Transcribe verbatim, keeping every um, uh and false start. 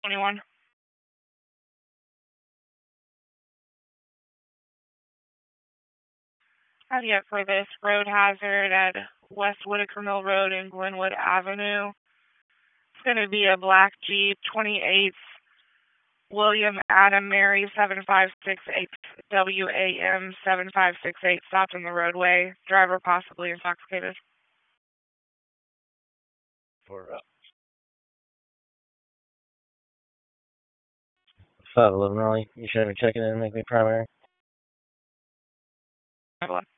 twenty-one. Have yet for this road hazard at West Whitaker Mill Road and Glenwood Avenue. It's going to be a black Jeep, twenty-eight William Adam Mary seven five six eight W A M seven five six eight stopped in the roadway. Driver possibly intoxicated. For uh, five eleven Raleigh, you should have been checking in and make me primary. five eleven.